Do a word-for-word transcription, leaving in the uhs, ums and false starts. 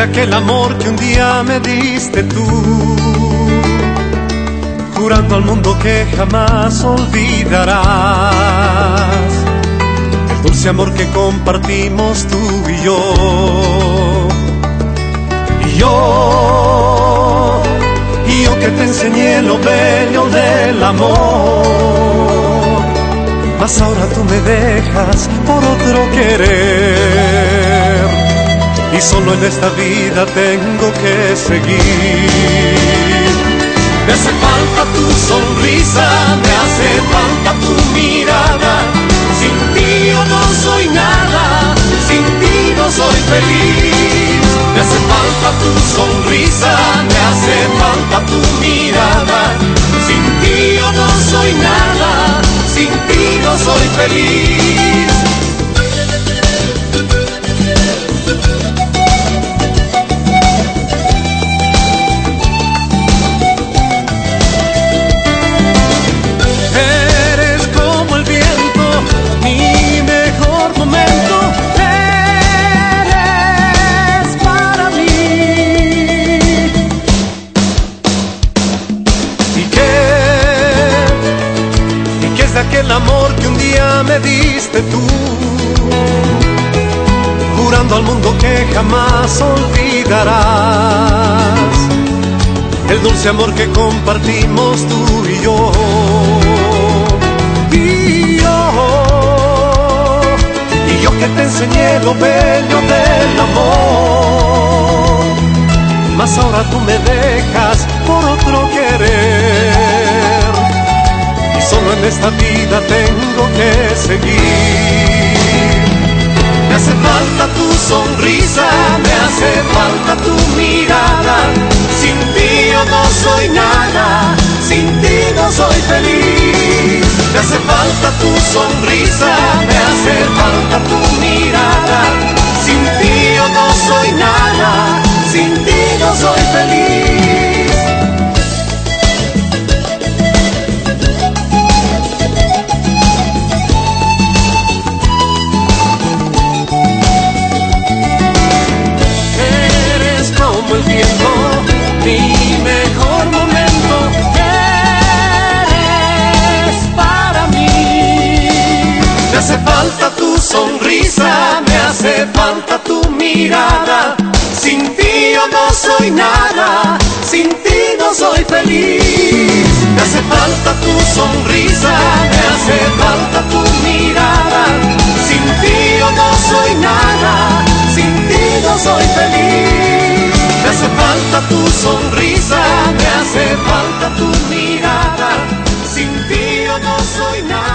aquel amor que un día me diste tú, jurando al mundo que jamás olvidarás el dulce amor que compartimos tú y yo. Y yo, y yo que te enseñé lo bello del amor, mas ahora tú me dejas por otro querer, y solo en esta vida tengo que seguir. Me hace falta tu sonrisa, me hace falta tu mirada. Sin ti yo no soy nada, sin ti no soy feliz. Me hace falta tu sonrisa, me hace falta tu mirada. Sin ti yo no soy nada, sin ti no soy feliz. Aquel amor que un día me diste tú, jurando al mundo que jamás olvidarás el dulce amor que compartimos tú y yo. Y yo, y yo que te enseñé lo bello del amor, mas ahora tú me dejas por otro querer, solo en esta vida tengo que seguir. Me hace falta tu sonrisa, me hace falta tu mirada. Sin ti yo no soy nada, sin ti no soy feliz. Me hace falta tu sonrisa, me hace falta tu mirada. Sin ti yo no soy nada, sin ti no soy feliz. El tiempo, mi mejor momento, eres para mí. Me hace falta tu sonrisa, me hace falta tu mirada. Sin ti yo no soy nada, sin ti no soy feliz. Me hace falta tu sonrisa, me hace falta tu mirada. Sin ti yo no soy nada, sin ti no soy feliz. Me hace falta tu sonrisa, me hace falta tu mirada. Sin ti yo no soy nada.